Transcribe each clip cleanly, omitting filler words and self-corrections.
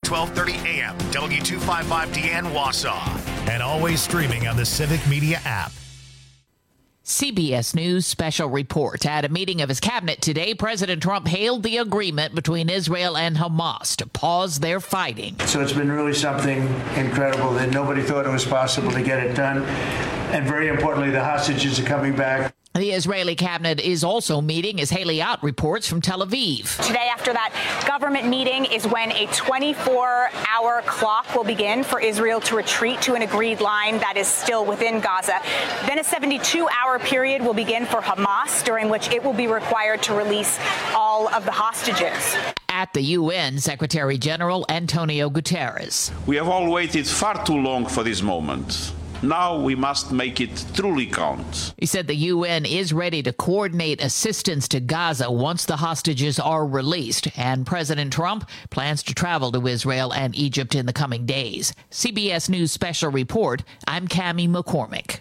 1230 AM, W255DN Wausau. And always streaming on the Civic Media app. CBS News special report. At a meeting of his cabinet today, President Trump hailed the agreement between Israel and Hamas to pause their fighting. So it's been really something incredible that nobody thought it was possible to get it done. And very importantly, the hostages are coming back. The Israeli cabinet is also meeting, as Haley Ott reports from Tel Aviv. Today, after that government meeting, is when a 24-hour clock will begin for Israel to retreat to an agreed line that is still within Gaza. Then a 72-hour period will begin for Hamas, during which it will be required to release all of the hostages. At the UN, Secretary General Antonio Guterres. We have all waited far too long for this moment. Now we must make it truly count. He said the UN is ready to coordinate assistance to Gaza once the hostages are released, and President Trump plans to travel to Israel and Egypt in the coming days. CBS News Special Report, I'm Cammie McCormick.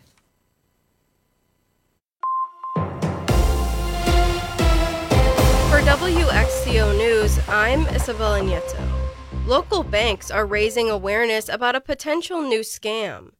For WXCO News, I'm Isabella Nieto. Local banks are raising awareness about a potential new scam.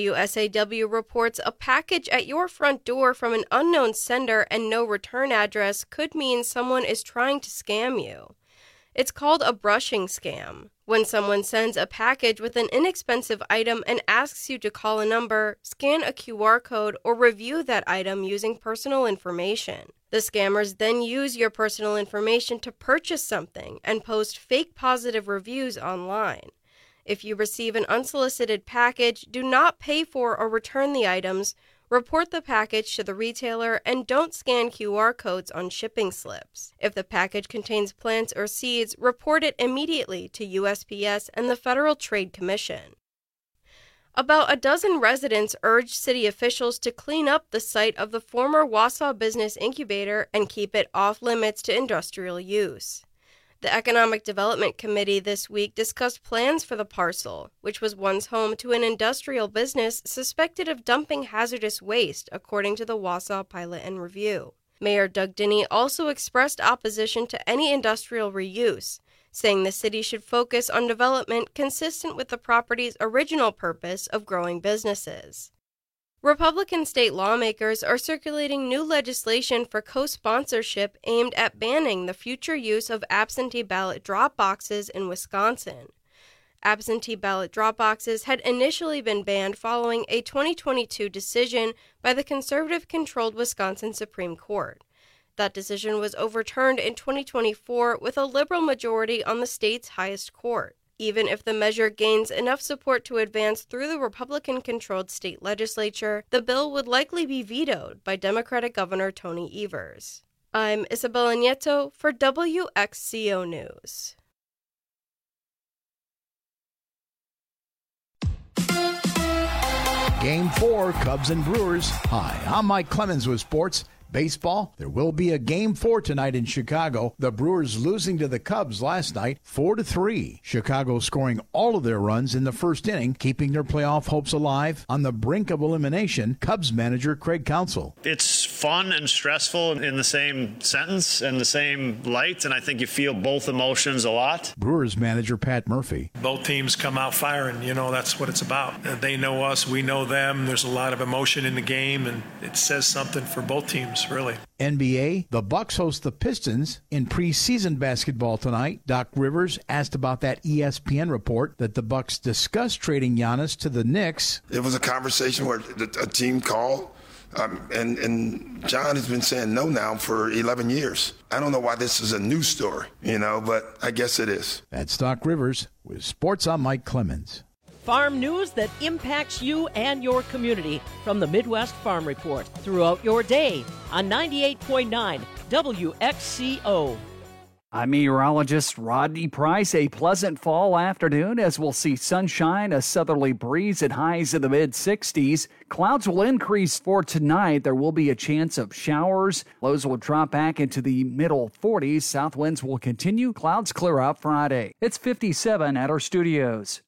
WSAW reports a package at your front door from an unknown sender and no return address could mean someone is trying to scam you. It's called a brushing scam. When someone sends a package with an inexpensive item and asks you to call a number, scan a QR code, or review that item using personal information. The scammers then use your personal information to purchase something and post fake positive reviews online. If you receive an unsolicited package, do not pay for or return the items, report the package to the retailer, and don't scan QR codes on shipping slips. If the package contains plants or seeds, report it immediately to USPS and the Federal Trade Commission. About a dozen residents urged city officials to clean up the site of the former Wausau Business Incubator and keep it off limits to industrial use. The Economic Development Committee this week discussed plans for the parcel, which was once home to an industrial business suspected of dumping hazardous waste, according to the Wausau Pilot and Review. Mayor Doug Dinny also expressed opposition to any industrial reuse, saying the city should focus on development consistent with the property's original purpose of growing businesses. Republican state lawmakers are circulating new legislation for co-sponsorship aimed at banning the future use of absentee ballot drop boxes in Wisconsin. Absentee ballot drop boxes had initially been banned following a 2022 decision by the conservative-controlled Wisconsin Supreme Court. That decision was overturned in 2024 with a liberal majority on the state's highest court. Even if the measure gains enough support to advance through the Republican-controlled state legislature, the bill would likely be vetoed by Democratic Governor Tony Evers. I'm Isabella Nieto for WXCO News. Game 4, Cubs and Brewers. Hi, I'm Mike Clemens with sports. Baseball, there will be a Game 4 tonight in Chicago. The Brewers losing to the Cubs last night, 4-3. Chicago scoring all of their runs in the first inning, keeping their playoff hopes alive. On the brink of elimination, Cubs manager Craig Counsell. It's fun and stressful in the same sentence and the same light, and I think you feel both emotions a lot. Brewers manager Pat Murphy. Both teams come out firing. That's what it's about. They know us, we know them. There's a lot of emotion in the game, and it says something for both teams. Really. NBA, the Bucks host the Pistons in preseason basketball tonight. Doc Rivers asked about that ESPN report that the Bucks discussed trading Giannis to the Knicks. It was a conversation where a team called, and John has been saying no now for 11 years. I don't know why this is a news story, but I guess it is. That's Doc Rivers with Sports. I'm Mike Clemens. Farm news that impacts you and your community from the Midwest Farm Report throughout your day on 98.9 WXCO. I'm meteorologist Rodney Price. A pleasant fall afternoon as we'll see sunshine, a southerly breeze at highs in the mid-60s. Clouds will increase for tonight. There will be a chance of showers. Lows will drop back into the middle 40s. South winds will continue. Clouds clear up Friday. It's 57 at our studios.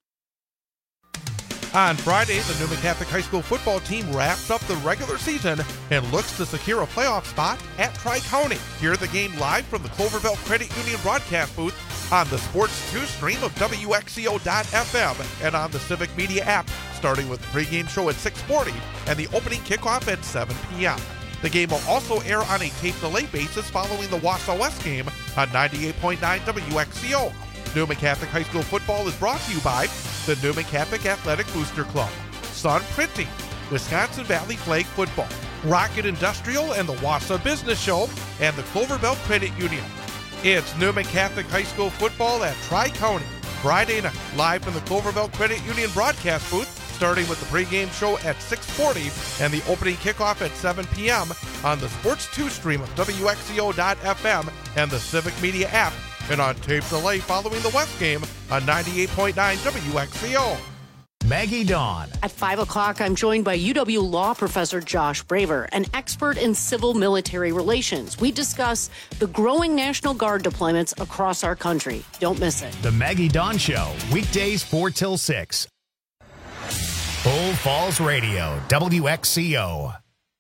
On Friday, the Newman Catholic High School football team wraps up the regular season and looks to secure a playoff spot at Tri-County. Hear the game live from the Clover Belt Credit Union broadcast booth on the Sports 2 stream of WXCO.FM and on the Civic Media app, starting with the pregame show at 6:40 and the opening kickoff at 7 p.m. The game will also air on a tape delay basis following the Wausau West game on 98.9 WXCO. Newman Catholic High School football is brought to you by the Newman Catholic Athletic Booster Club, Sun Printing, Wisconsin Valley Flag Football, Rocket Industrial and the Wausau Business Show, and the Clover Belt Credit Union. It's Newman Catholic High School football at Tri-County, Friday night, live from the Clover Belt Credit Union broadcast booth, starting with the pregame show at 6:40 and the opening kickoff at 7 p.m. on the Sports 2 stream of WXCO.FM and the Civic Media app, and on tape delay following the West game on 98.9 WXCO. Maggie Dawn. At 5 o'clock, I'm joined by UW Law Professor Josh Braver, an expert in civil military relations. We discuss the growing National Guard deployments across our country. Don't miss it. The Maggie Dawn Show, weekdays 4 till 6. Full Falls Radio, WXCO.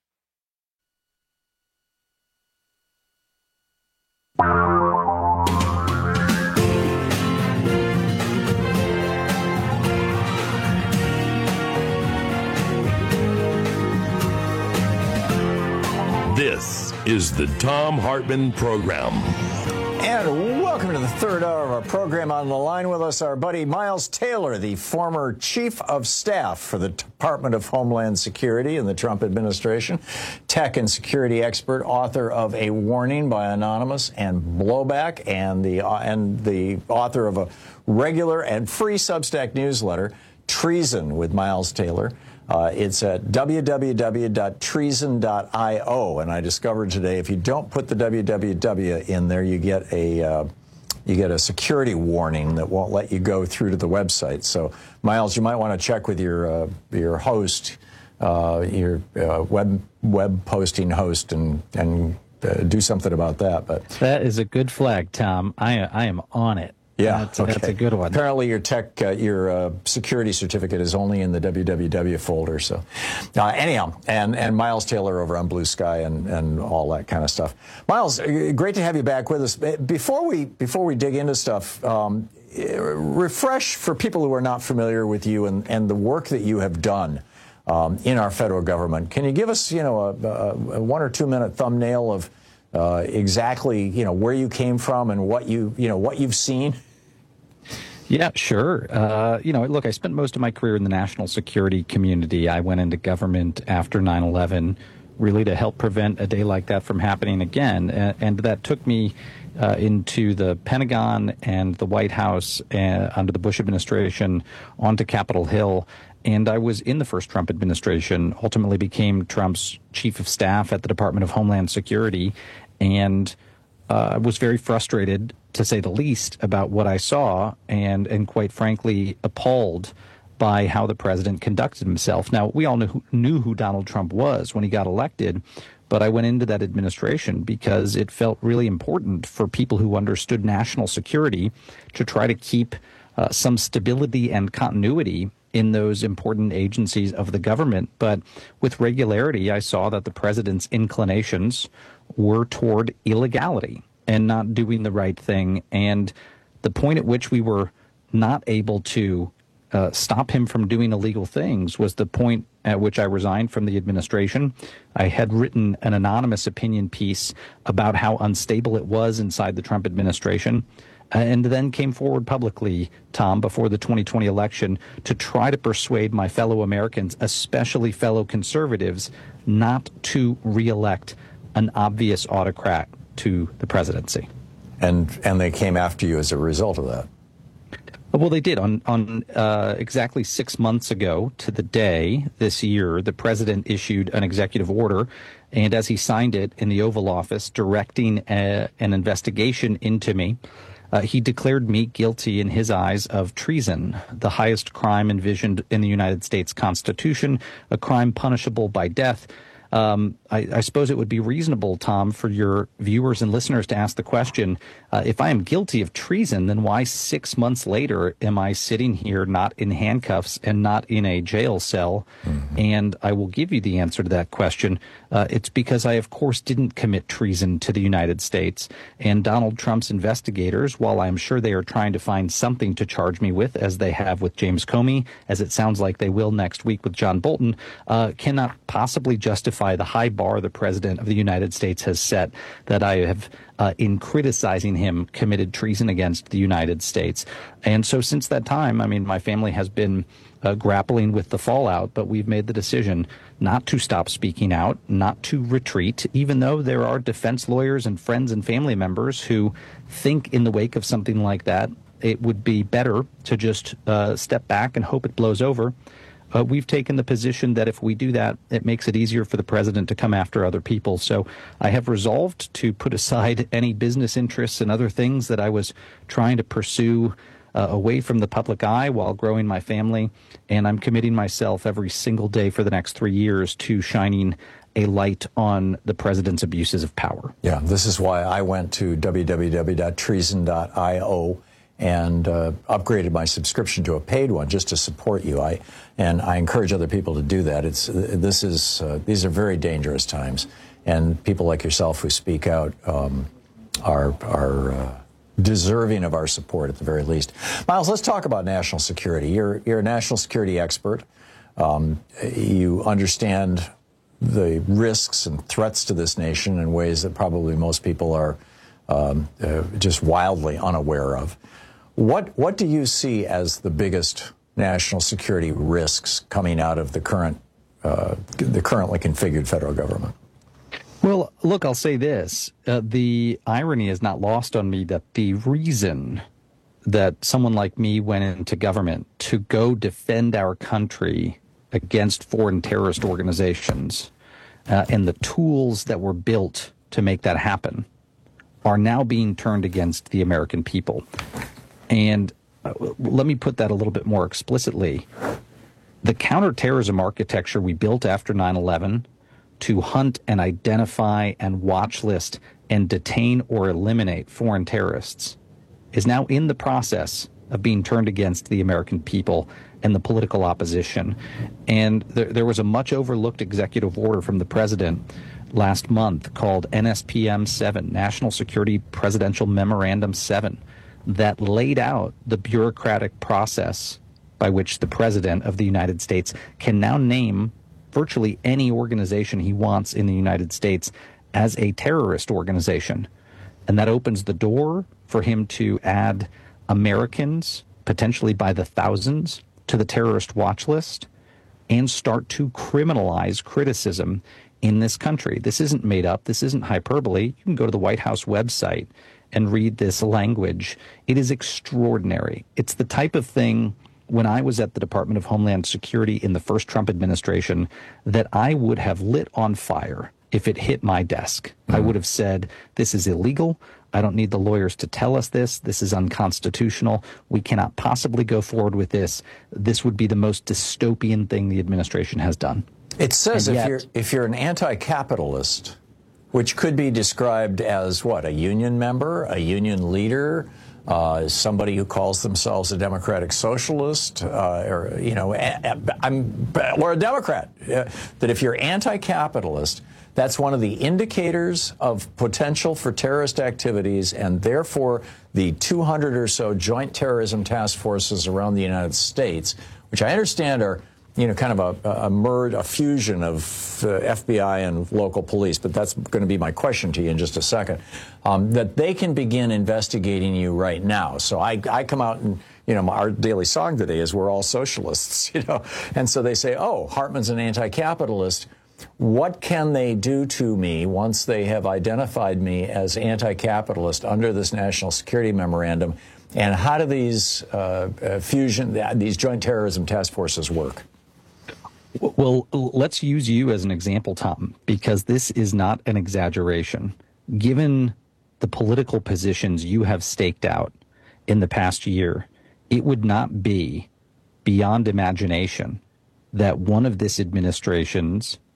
This is the Thom Hartmann Program. And welcome to the third hour of our program. On the line with us, our buddy Miles Taylor, the former chief of staff for the Department of Homeland Security in the Trump administration, tech and security expert, author of A Warning by Anonymous and Blowback, and the author of a regular and free Substack newsletter, Treason with Miles Taylor. It's at www.treason.io, and I discovered today if you don't put the www in there, you get a security warning that won't let you go through to the website. So, Miles, you might want to check with your host, your web posting host, and do something about that. But that is a good flag, Tom. I am on it. Yeah, that's a good one. Apparently, your security certificate is only in the www folder. So, anyhow, and Miles Taylor over on Blue Sky and all that kind of stuff. Miles, great to have you back with us. Before we dig into stuff, refresh for people who are not familiar with you and the work that you have done in our federal government. Can you give us, a 1 or 2 minute thumbnail of exactly, where you came from and what you've seen? Yeah, sure. Look, I spent most of my career in the national security community. I went into government after 9/11, really to help prevent a day like that from happening again. And that took me into the Pentagon and the White House under the Bush administration, onto Capitol Hill. And I was in the first Trump administration, ultimately became Trump's chief of staff at the Department of Homeland Security, and was very frustrated, to say the least, about what I saw, and quite frankly appalled by how the president conducted himself. Now, we all knew who Donald Trump was when he got elected, but I went into that administration because it felt really important for people who understood national security to try to keep some stability and continuity in those important agencies of the government. But with regularity, I saw that the president's inclinations were toward illegality and not doing the right thing. And the point at which we were not able to stop him from doing illegal things was the point at which I resigned from the administration. I had written an anonymous opinion piece about how unstable it was inside the Trump administration, and then came forward publicly, Tom, before the 2020 election to try to persuade my fellow Americans, especially fellow conservatives, not to reelect an obvious autocrat to the presidency. And they came after you as a result of that. Well, they did. On exactly 6 months ago to the day this year, the president issued an executive order, and as he signed it in the Oval Office, directing an investigation into me, he declared me guilty in his eyes of treason, the highest crime envisioned in the United States Constitution, a crime punishable by death. I suppose it would be reasonable, Tom, for your viewers and listeners to ask the question, if I am guilty of treason, then why 6 months later am I sitting here not in handcuffs and not in a jail cell? Mm-hmm. And I will give you the answer to that question. It's because I, of course, didn't commit treason to the United States. And Donald Trump's investigators, while I'm sure they are trying to find something to charge me with, as they have with James Comey, as it sounds like they will next week with John Bolton, cannot possibly justify the high bar the President of the United States has set that I have, in criticizing him, committed treason against the United States. And so since that time, I mean, my family has been grappling with the fallout, but we've made the decision not to stop speaking out, not to retreat, even though there are defense lawyers and friends and family members who think in the wake of something like that, it would be better to just step back and hope it blows over. We've taken the position that if we do that, it makes it easier for the president to come after other people. So I have resolved to put aside any business interests and other things that I was trying to pursue away from the public eye while growing my family. And I'm committing myself every single day for the next 3 years to shining a light on the president's abuses of power. Yeah, this is why I went to www.treason.io and upgraded my subscription to a paid one just to support you. I encourage other people to do that. These are very dangerous times, and people like yourself who speak out are deserving of our support at the very least. Miles, let's talk about national security. You're a national security expert. You understand the risks and threats to this nation in ways that probably most people are just wildly unaware of. What do you see as the biggest national security risks coming out of the currently configured federal government? Well, look, I'll say this. The irony is not lost on me that the reason that someone like me went into government to go defend our country against foreign terrorist organizations and the tools that were built to make that happen are now being turned against the American people. And let me put that a little bit more explicitly. The counterterrorism architecture we built after 9/11 to hunt and identify and watch list and detain or eliminate foreign terrorists is now in the process of being turned against the American people and the political opposition. And there was a much overlooked executive order from the president last month called NSPM 7, National Security Presidential Memorandum 7, that laid out the bureaucratic process by which the President of the United States can now name virtually any organization he wants in the United States as a terrorist organization. And that opens the door for him to add Americans, potentially by the thousands, to the terrorist watch list and start to criminalize criticism in this country. This isn't made up. This isn't hyperbole. You can go to the White House website and read this language. It is extraordinary. It's the type of thing, when I was at the Department of Homeland Security in the first Trump administration, that I would have lit on fire if it hit my desk. I would have said, this is illegal. I don't need the lawyers to tell us this. This is unconstitutional. We cannot possibly go forward with this. This would be the most dystopian thing the administration has done. It says if you're an anti-capitalist, which could be described as what, a union member, a union leader, somebody who calls themselves a democratic socialist, or a Democrat, that if you're anti-capitalist, that's one of the indicators of potential for terrorist activities, and therefore the 200 or so joint terrorism task forces around the United States, which I understand are kind of a fusion of FBI and local police, but that's going to be my question to you in just a second, that they can begin investigating you right now. So I come out and, our daily song today is we're all socialists, and so they say, oh, Hartmann's an anti-capitalist. What can they do to me once they have identified me as anti-capitalist under this national security memorandum? And how do these these joint terrorism task forces work? Well, let's use you as an example, Tom, because this is not an exaggeration. Given the political positions you have staked out in the past year, it would not be beyond imagination that one of this administration's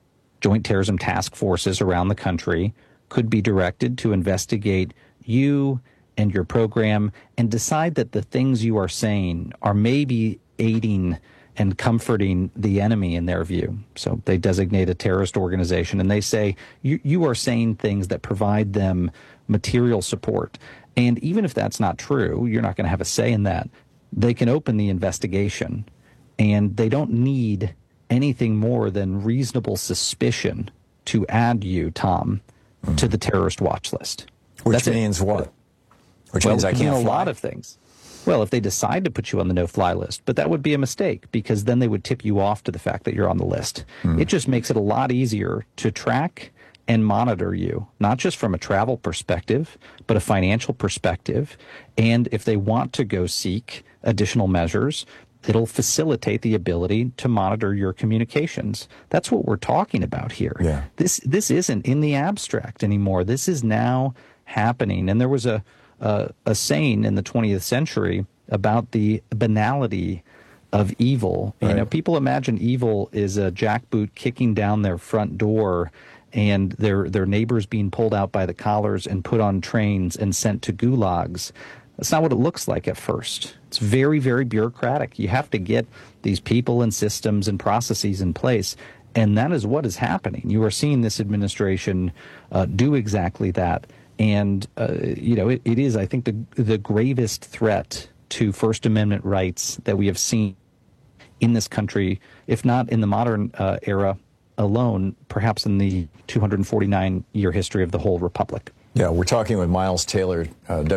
joint terrorism task forces around the country could be directed to investigate you and your program and decide that the things you are saying are maybe aiding and comforting the enemy in their view. So they designate a terrorist organization and they say, you are saying things that provide them material support. And even if that's not true, you're not going to have a say in that. They can open the investigation, and they don't need anything more than reasonable suspicion to add you, Tom, to the terrorist watch list. Which means what? Which means I can't fly? A lot of things. Well, if they decide to put you on the no-fly list, but that would be a mistake because then they would tip you off to the fact that you're on the list. It just makes it a lot easier to track and monitor you, not just from a travel perspective, but a financial perspective. And if they want to go seek additional measures, it'll facilitate the ability to monitor your communications. That's what we're talking about here. Yeah. This isn't in the abstract anymore. This is now happening. And there was a saying in the 20th century about the banality of evil. Right. You know, people imagine evil is a jackboot kicking down their front door and their neighbors being pulled out by the collars and put on trains and sent to gulags. That's not what it looks like at first. It's very, very bureaucratic. You have to get these people and systems and processes in place, and that is what is happening. You are seeing this administration do exactly that. And, it is, I think, the gravest threat to First Amendment rights that we have seen in this country, if not in the modern era alone, perhaps in the 249-year history of the whole republic. Yeah, we're talking with Miles Taylor.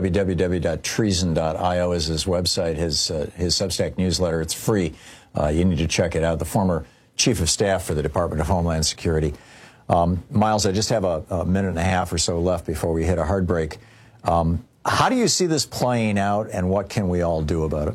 www.treason.io is his website, his Substack newsletter. It's free. You need to check it out. The former chief of staff for the Department of Homeland Security. Miles, I just have a minute and a half or so left before we hit a hard break. How do you see this playing out, and what can we all do about it?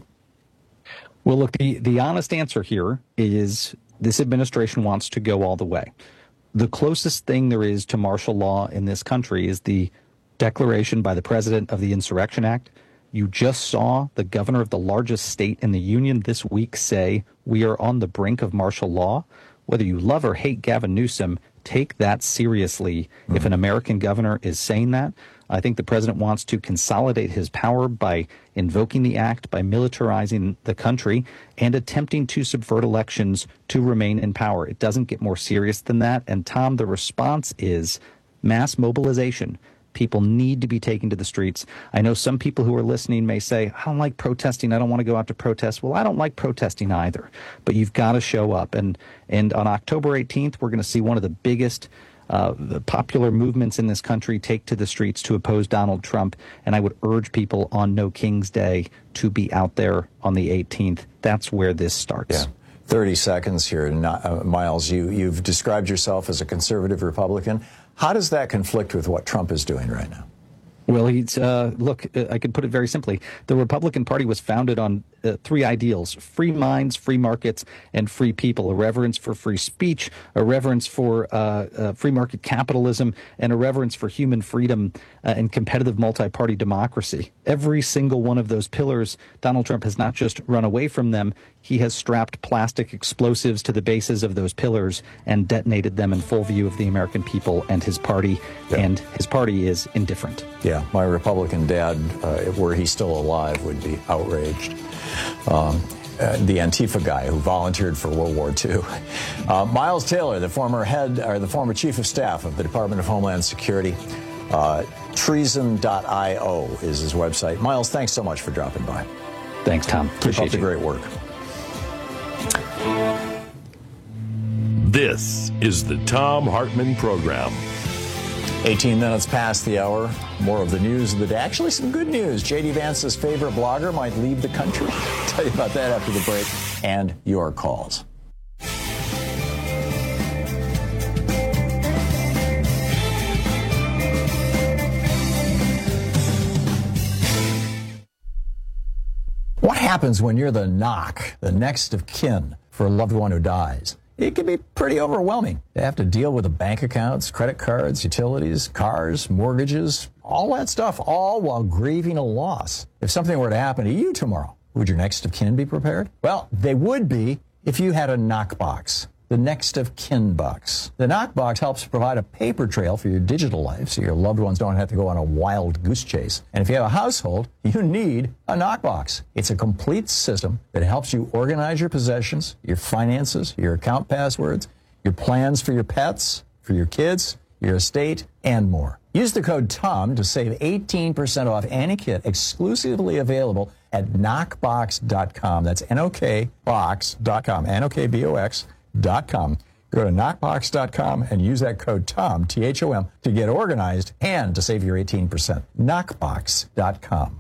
Well, look, the honest answer here is this administration wants to go all the way. The closest thing there is to martial law in this country is the declaration by the President of the Insurrection Act. You just saw the governor of the largest state in the union this week say we are on the brink of martial law. Whether you love or hate Gavin Newsom, take that seriously. If an American governor is saying that, I think the president wants to consolidate his power by invoking the act, by militarizing the country, and attempting to subvert elections to remain in power. It doesn't get more serious than that. And Tom, the response is mass mobilization. People need to be taken to the streets. I know some people who are listening may say, I don't like protesting. I don't want to go out to protest. Well, I don't like protesting either. But you've got to show up. And on October 18th, we're going to see one of the biggest the popular movements in this country take to the streets to oppose Donald Trump. And I would urge people on No King's Day to be out there on the 18th. That's where this starts. Yeah. 30 seconds here. Miles, you've described yourself as a conservative Republican. How does that conflict with what Trump is doing right now? Well, look, I could put it very simply. The Republican Party was founded on three ideals: free minds, free markets, and free people. A reverence for free speech, a reverence for free market capitalism, and a reverence for human freedom and competitive multi-party democracy. Every single one of those pillars, Donald Trump has not just run away from them, he has strapped plastic explosives to the bases of those pillars and detonated them in full view of the American people and his party, and his party is indifferent. Yeah, my Republican dad, were he still alive, would be outraged. The Antifa guy who volunteered for World War II. Miles Taylor, the former chief of staff of the Department of Homeland Security. Treason.io is his website. Miles, thanks so much for dropping by. Thanks, Tom. Keep up the great work. This is the Thom Hartmann Program. 18 minutes past the hour. More of the news of the day. Actually, some good news. J.D. Vance's favorite blogger might leave the country. I'll tell you about that after the break and your calls. What happens when you're the knock, the next of kin for a loved one who dies? It can be pretty overwhelming. They have to deal with the bank accounts, credit cards, utilities, cars, mortgages, all that stuff, all while grieving a loss. If something were to happen to you tomorrow, would your next of kin be prepared? Well, they would be if you had a knockbox. the next of kin box. The Knockbox helps provide a paper trail for your digital life so your loved ones don't have to go on a wild goose chase. And if you have a household, you need a Knockbox. It's a complete system that helps you organize your possessions, your finances, your account passwords, your plans for your pets, for your kids, your estate, and more. Use the code TOM to save 18% off any kit exclusively available at knockbox.com. That's knockbox.com, knockbox.com. Go to knockbox.com and use that code TOM, T-H-O-M, to get organized and to save your 18%. Knockbox.com.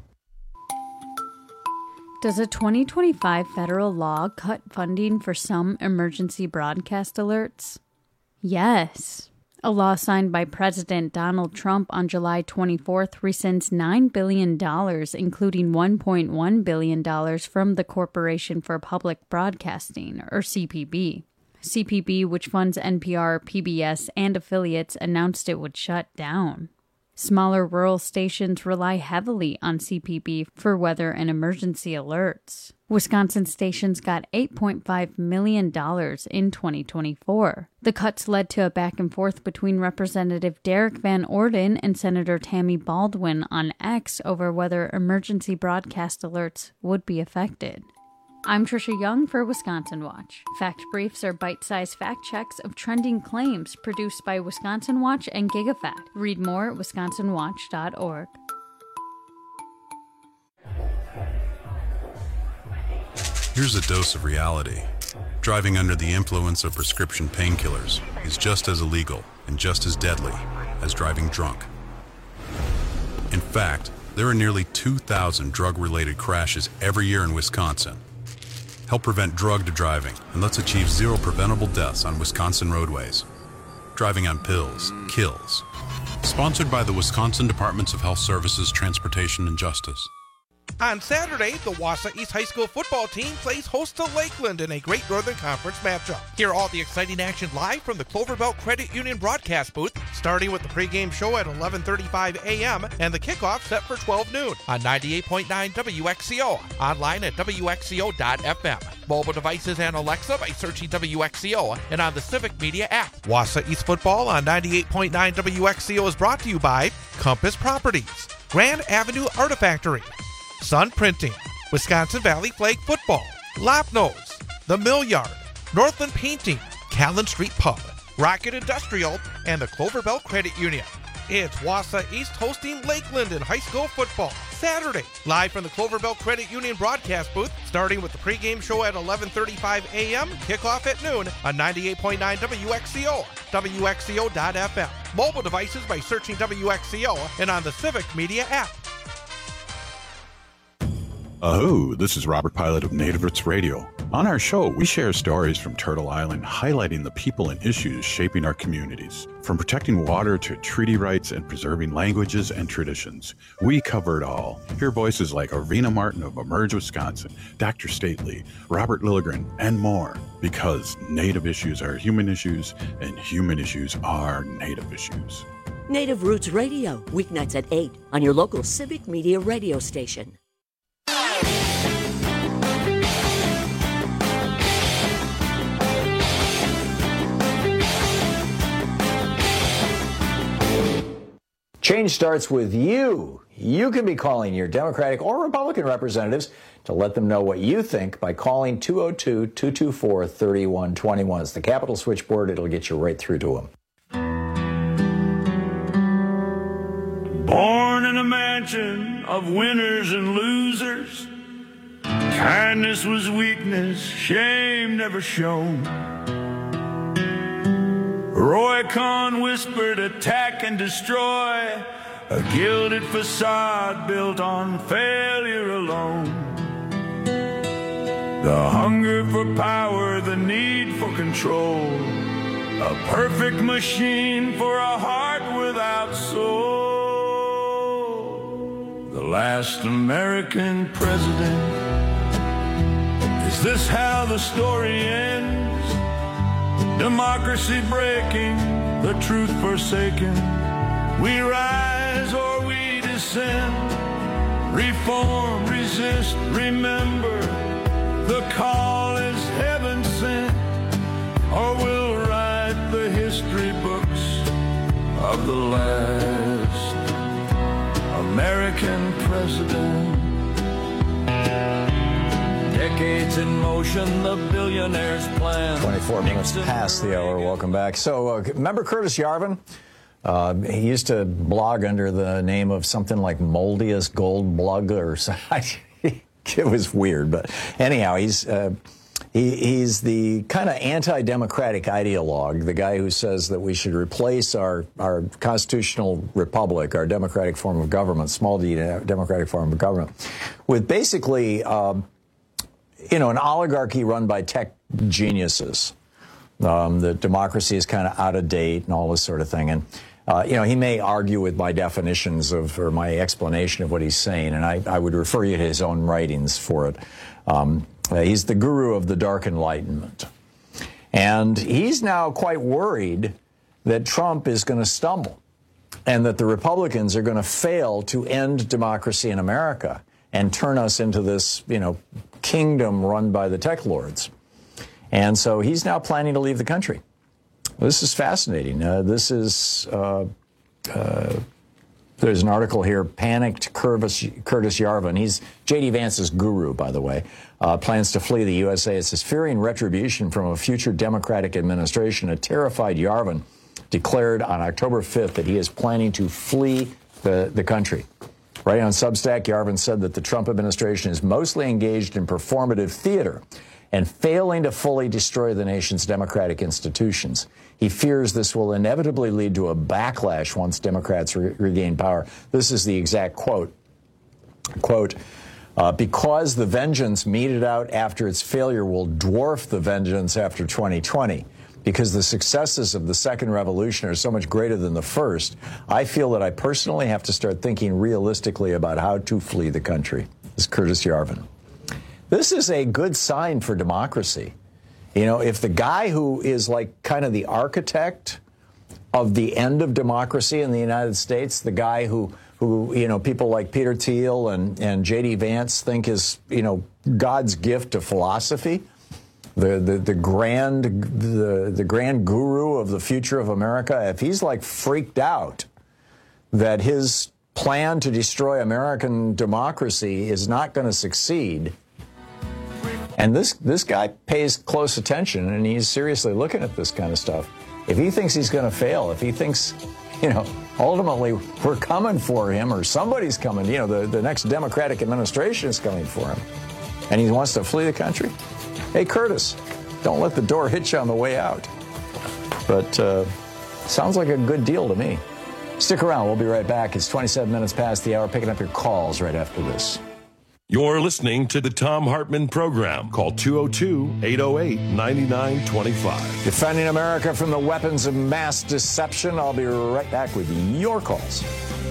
Does a 2025 federal law cut funding for some emergency broadcast alerts? Yes. A law signed by President Donald Trump on July 24th rescinds $9 billion, including $1.1 billion from the Corporation for Public Broadcasting, or CPB. CPB, which funds NPR, PBS, and affiliates, announced it would shut down. Smaller rural stations rely heavily on CPB for weather and emergency alerts. Wisconsin stations got $8.5 million in 2024. The cuts led to a back and forth between Representative Derek Van Orden and Senator Tammy Baldwin on X over whether emergency broadcast alerts would be affected. I'm Trisha Young for Wisconsin Watch. Fact Briefs are bite-sized fact checks of trending claims produced by Wisconsin Watch and GigaFact. Read more at wisconsinwatch.org. Here's a dose of reality. Driving under the influence of prescription painkillers is just as illegal and just as deadly as driving drunk. In fact, there are nearly 2,000 drug-related crashes every year in Wisconsin. Help prevent drug driving, and let's achieve zero preventable deaths on Wisconsin roadways. Driving on pills kills. Sponsored by the Wisconsin Departments of Health Services, Transportation, and Justice. On Saturday, the Wausau East High School football team plays host to Lakeland in a Great Northern Conference matchup. Hear all the exciting action live from the Clover Belt Credit Union broadcast booth, starting with the pregame show at 11:35 a.m. and the kickoff set for 12 noon on 98.9 WXCO, online at WXCO.FM. Mobile devices and Alexa by searching WXCO and on the Civic Media app. Wausau East football on 98.9 WXCO is brought to you by Compass Properties, Grand Avenue Artifactory, Sun Printing, Wisconsin Valley Flag Football, Lopnose, The Mill Yard, Northland Painting, Callan Street Pub, Rocket Industrial, and the Clover Belt Credit Union. It's Wausau East hosting Lakeland in high school football Saturday, live from the Clover Belt Credit Union broadcast booth, starting with the pregame show at 11:35 a.m., kickoff at noon on 98.9 WXCO, WXCO.FM. Mobile devices by searching WXCO and on the Civic Media app. Oh, this is Robert Pilot of Native Roots Radio. On our show, we share stories from Turtle Island, highlighting the people and issues shaping our communities. From protecting water to treaty rights and preserving languages and traditions, we cover it all. Hear voices like Arvina Martin of Emerge Wisconsin, Dr. Stately, Robert Lilligren, and more. Because Native issues are human issues, and human issues are Native issues. Native Roots Radio, weeknights at 8 on your local Civic Media radio station. Change starts with you. You can be calling your Democratic or Republican representatives to let them know what you think by calling 202-224-3121. It's the Capitol switchboard. It'll get you right through to them. Born in a mansion of winners and losers, kindness was weakness, shame never shown. Roy Cohn whispered, attack and destroy, a gilded facade built on failure alone. The hunger for power, the need for control, a perfect machine for a heart without soul. The last American president. Is this how the story ends? Democracy breaking, the truth forsaken. We rise or we descend. Reform, resist, remember. The call is heaven sent. Or will of the last American president. Decades in motion, the billionaire's plan. 24 minutes past the hour. Welcome back. So, remember Curtis Yarvin? He used to blog under the name of something like Moldius Gold Blug or something. It was weird, but anyhow, he's the kind of anti-democratic ideologue, the guy who says that we should replace our constitutional republic, our democratic form of government, small d democratic form of government, with basically, an oligarchy run by tech geniuses. That democracy is kind of out of date and all this sort of thing. And, he may argue with my definitions or my explanation of what he's saying, and I would refer you to his own writings for it. He's the guru of the Dark Enlightenment. And he's now quite worried that Trump is going to stumble and that the Republicans are going to fail to end democracy in America and turn us into this, kingdom run by the tech lords. And so he's now planning to leave the country. This is fascinating. There's an article here, Panicked Curtis Yarvin. He's J.D. Vance's guru, by the way. Plans to flee the USA. It says, fearing retribution from a future Democratic administration, a terrified Yarvin declared on October 5th that he is planning to flee the country. Right on Substack, Yarvin said that the Trump administration is mostly engaged in performative theater and failing to fully destroy the nation's democratic institutions. He fears this will inevitably lead to a backlash once Democrats regain power. This is the exact quote. Quote, because the vengeance meted out after its failure will dwarf the vengeance after 2020. Because the successes of the second revolution are so much greater than the first, I feel that I personally have to start thinking realistically about how to flee the country. This is Curtis Yarvin. This is a good sign for democracy. If the guy who is like kind of the architect of the end of democracy in the United States, the guy who people like Peter Thiel and J.D. Vance think is, God's gift to philosophy, the grand guru of the future of America, if he's like freaked out that his plan to destroy American democracy is not going to succeed, and this guy pays close attention and he's seriously looking at this kind of stuff. If he thinks he's going to fail, if he thinks, ultimately we're coming for him or somebody's coming, the next Democratic administration is coming for him, and he wants to flee the country, hey, Curtis, don't let the door hit you on the way out. But sounds like a good deal to me. Stick around. We'll be right back. It's 27 minutes past the hour. Picking up your calls right after this. You're listening to the Thom Hartmann Program. Call 202-808-9925. Defending America from the weapons of mass deception. I'll be right back with your calls.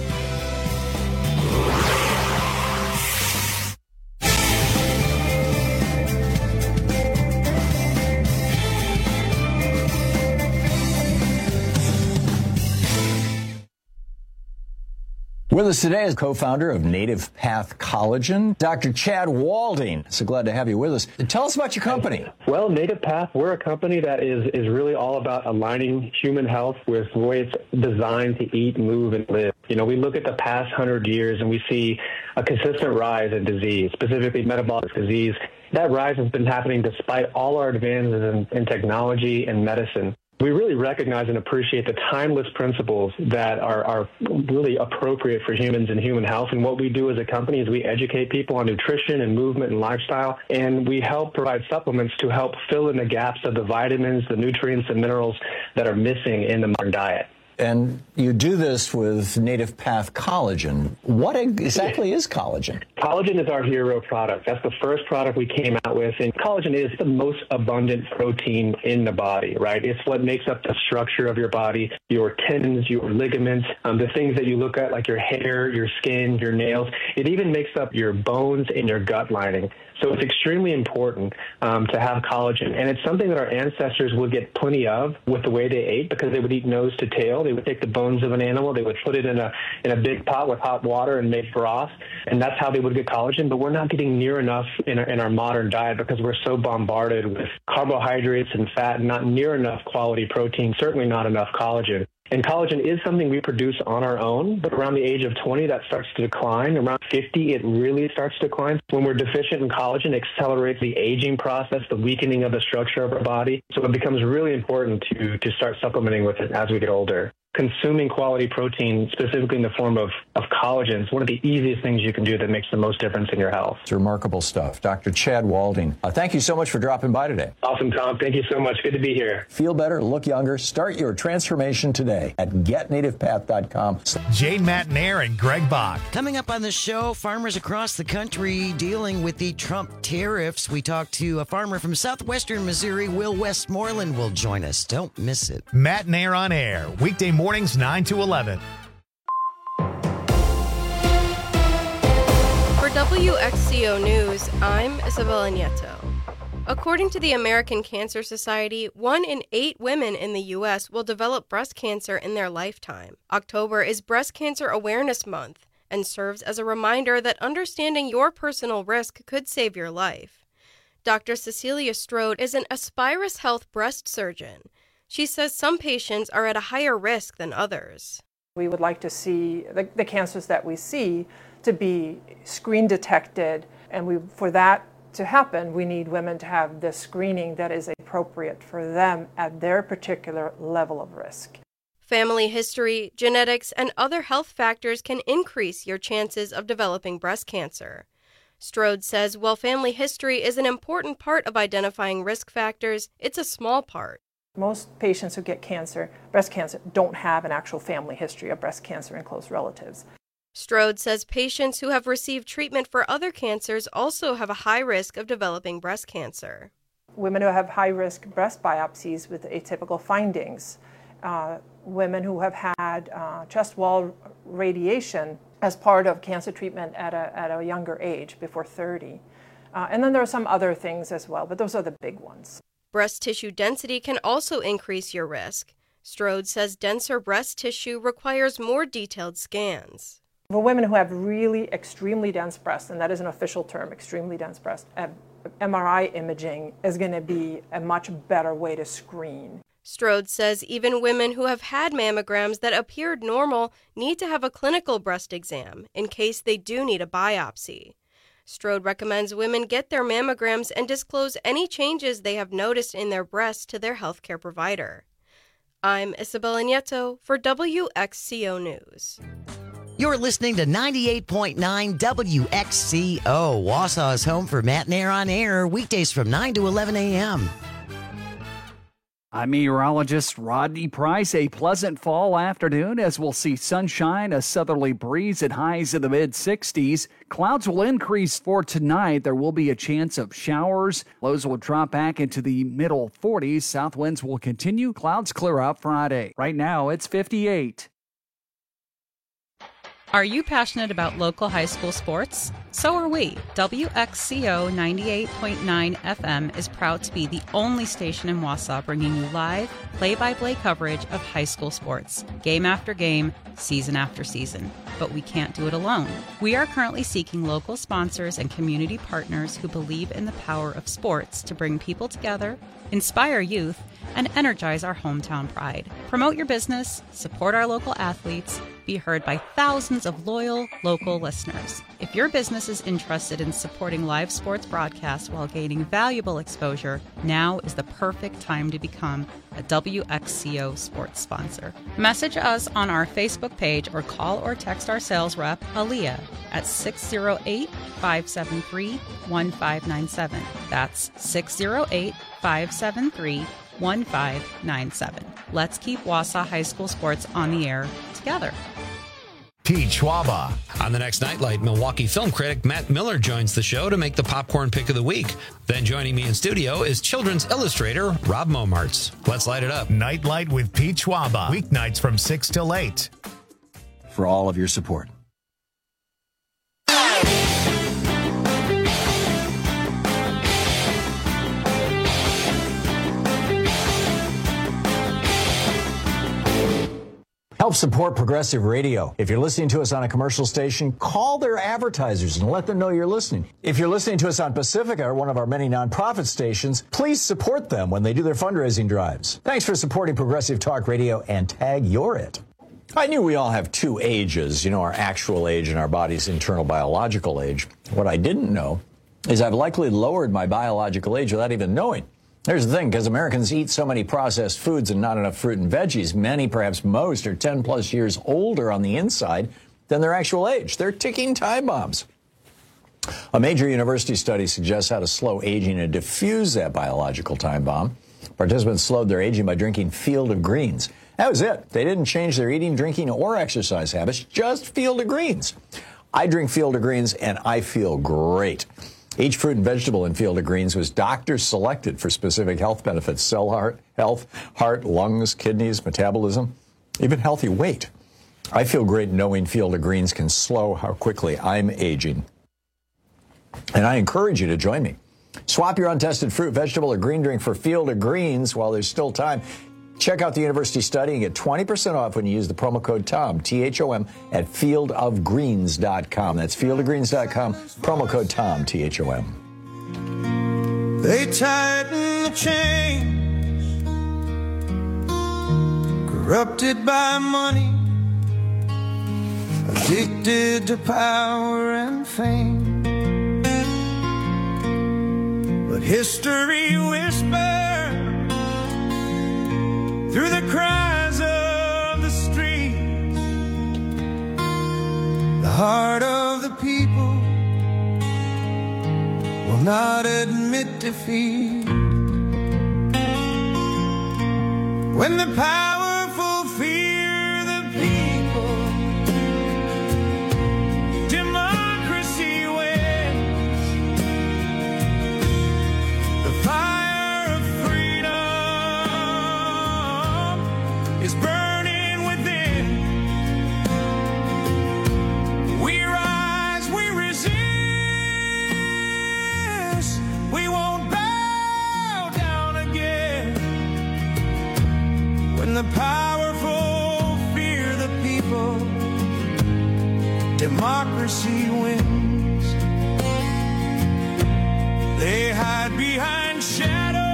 With us today is co-founder of Native Path Collagen, Dr. Chad Walding. So glad to have you with us. Tell us about your company. Well, Native Path, we're a company that is really all about aligning human health with the way it's designed to eat, move, and live. We look at the past 100 years and we see a consistent rise in disease, specifically metabolic disease. That rise has been happening despite all our advances in technology and medicine. We really recognize and appreciate the timeless principles that are really appropriate for humans and human health. And what we do as a company is we educate people on nutrition and movement and lifestyle, and we help provide supplements to help fill in the gaps of the vitamins, the nutrients, and minerals that are missing in the modern diet. And you do this with Native Path Collagen. What exactly is collagen? Collagen is our hero product. That's the first product we came out with. And collagen is the most abundant protein in the body, right? It's what makes up the structure of your body, your tendons, your ligaments, the things that you look at like your hair, your skin, your nails. It even makes up your bones and your gut lining. So it's extremely important to have collagen. And it's something that our ancestors would get plenty of with the way they ate, because they would eat nose to tail. They would take the bones of an animal, they would put it in a big pot with hot water and make broth, and that's how they would get collagen. But we're not getting near enough in our modern diet because we're so bombarded with carbohydrates and fat, not near enough quality protein, certainly not enough collagen. And collagen is something we produce on our own, but around the age of 20, that starts to decline. Around 50, it really starts to decline. When we're deficient in collagen, it accelerates the aging process, the weakening of the structure of our body. So it becomes really important to start supplementing with it as we get older. Consuming quality protein, specifically in the form of collagen, is one of the easiest things you can do that makes the most difference in your health. It's remarkable stuff. Dr. Chad Walding, thank you so much for dropping by today. Awesome, Tom. Thank you so much. Good to be here. Feel better, look younger. Start your transformation today at getnativepath.com. Jane Matnair and Greg Bach. Coming up on the show, farmers across the country dealing with the Trump tariffs. We talk to a farmer from southwestern Missouri. Will Westmoreland will join us. Don't miss it. Matnair on air, weekday mornings 9 to 11. For WXCO News, I'm Isabella Nieto. According to the American Cancer Society, 1 in 8 women in the U.S. will develop breast cancer in their lifetime. October is Breast Cancer Awareness Month and serves as a reminder that understanding your personal risk could save your life. Dr. Cecilia Strode is an Aspirus Health breast surgeon. She says some patients are at a higher risk than others. We would like to see the cancers that we see to be screen detected, and for that to happen, we need women to have the screening that is appropriate for them at their particular level of risk. Family history, genetics, and other health factors can increase your chances of developing breast cancer. Strode says while family history is an important part of identifying risk factors, it's a small part. Most patients who get cancer, breast cancer, don't have an actual family history of breast cancer in close relatives. Strode says patients who have received treatment for other cancers also have a high risk of developing breast cancer. Women who have high-risk breast biopsies with atypical findings, women who have had chest wall radiation as part of cancer treatment at a younger age, before 30. And then there are some other things as well, but those are the big ones. Breast tissue density can also increase your risk. Strode says denser breast tissue requires more detailed scans. For women who have really extremely dense breasts, and that is an official term, extremely dense breast, MRI imaging is going to be a much better way to screen. Strode says even women who have had mammograms that appeared normal need to have a clinical breast exam in case they do need a biopsy. Strode recommends women get their mammograms and disclose any changes they have noticed in their breasts to their healthcare provider. I'm Isabella Nieto for WXCO News. You're listening to 98.9 WXCO, Wausau's home for Matnair on Air, weekdays from 9 to 11 a.m. I'm meteorologist Rodney Price. A pleasant fall afternoon as we'll see sunshine, a southerly breeze at highs in the mid-60s. Clouds will increase for tonight. There will be a chance of showers. Lows will drop back into the middle 40s. South winds will continue. Clouds clear up Friday. Right now, it's 58. Are you passionate about local high school sports? So are we. WXCO 98.9 FM is proud to be the only station in Wausau bringing you live, play-by-play coverage of high school sports, game after game, season after season. But we can't do it alone. We are currently seeking local sponsors and community partners who believe in the power of sports to bring people together, inspire youth, and energize our hometown pride. Promote your business, support our local athletes, be heard by thousands of loyal local listeners. If your business is interested in supporting live sports broadcasts while gaining valuable exposure, now is the perfect time to become a WXCO sports sponsor. Message us on our Facebook page or call or text our sales rep, Aaliyah, at 608-573-1597. That's 608-573-1597. Let's keep Wausau High School sports on the air together. Pete Schwaba. On the next Nightlight, Milwaukee film critic Matt Miller joins the show to make the popcorn pick of the week. Then joining me in studio is children's illustrator Rob Momartz. Let's light it up. Nightlight with Pete Schwaba. Weeknights from 6 till 8. For all of your support. Help support Progressive Radio. If you're listening to us on a commercial station, call their advertisers and let them know you're listening. If you're listening to us on Pacifica, or one of our many nonprofit stations, please support them when they do their fundraising drives. Thanks for supporting Progressive Talk Radio, and tag you're it. I knew we all have two ages, our actual age and our body's internal biological age. What I didn't know is I've likely lowered my biological age without even knowing. Here's the thing, because Americans eat so many processed foods and not enough fruit and veggies, many, perhaps most, are 10 plus years older on the inside than their actual age. They're ticking time bombs. A major university study suggests how to slow aging and diffuse that biological time bomb. Participants slowed their aging by drinking Field of Greens. That was it. They didn't change their eating, drinking, or exercise habits, just Field of Greens. I drink Field of Greens, and I feel great. Each fruit and vegetable in Field of Greens was doctor selected for specific health benefits: cell health, heart, lungs, kidneys, metabolism, even healthy weight. I feel great knowing Field of Greens can slow how quickly I'm aging. And I encourage you to join me. Swap your untested fruit, vegetable, or green drink for Field of Greens while there's still time. Check out the university study and get 20% off when you use the promo code TOM, T-H-O-M, at fieldofgreens.com. That's fieldofgreens.com, promo code TOM, T-H-O-M. They tighten the chains, corrupted by money, addicted to power and fame. But history whispers through the cries of the streets, the heart of the people will not admit defeat. When the powerful fear the people, democracy wins. The fire of freedom is burning within. We rise, we resist. We won't bow down again. When the powerful fear the people, democracy wins. They hide behind shadows.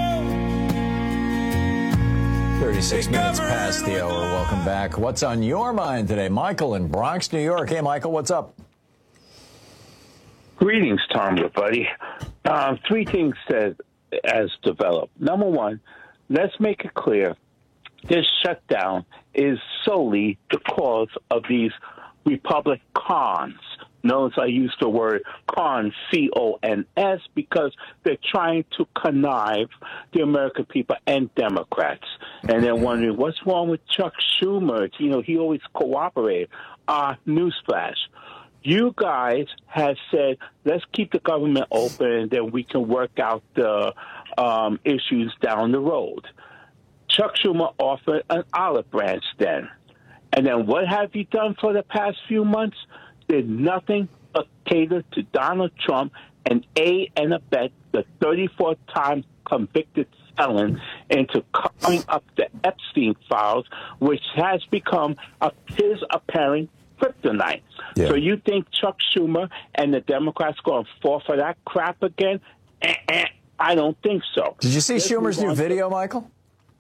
36 minutes past the hour. Welcome back. What's on your mind today? Michael in Bronx, New York. Hey, Michael, what's up? Greetings, Tom, buddy. Three things that has developed. Number one, let's make it clear, this shutdown is solely the cause of these Republicans. Notice I use the word cons, C-O-N-S, because they're trying to connive the American people and Democrats. And they're wondering, what's wrong with Chuck Schumer? He always cooperated. Newsflash. You guys have said, let's keep the government open, and then we can work out the issues down the road. Chuck Schumer offered an olive branch then. And then what have you done for the past few months? Did nothing but cater to Donald Trump and aid and abet the 34th time convicted felon into covering up the Epstein files, which has become his apparent kryptonite. Yeah. So you think Chuck Schumer and the Democrats going to fall for that crap again? I don't think so. Did you see Schumer's new video, Michael?